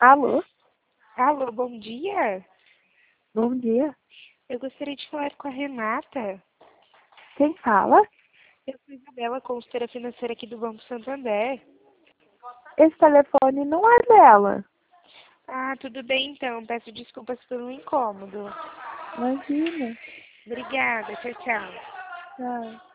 Alô? Alô, bom dia. Bom dia. Eu gostaria de falar com a Renata. Quem fala? Eu sou Isabela, consultora financeira aqui do Banco Santander. Esse telefone não é dela. Ah, tudo bem então. Peço desculpas pelo incômodo. Imagina. Obrigada. Tchau, tchau. Tchau.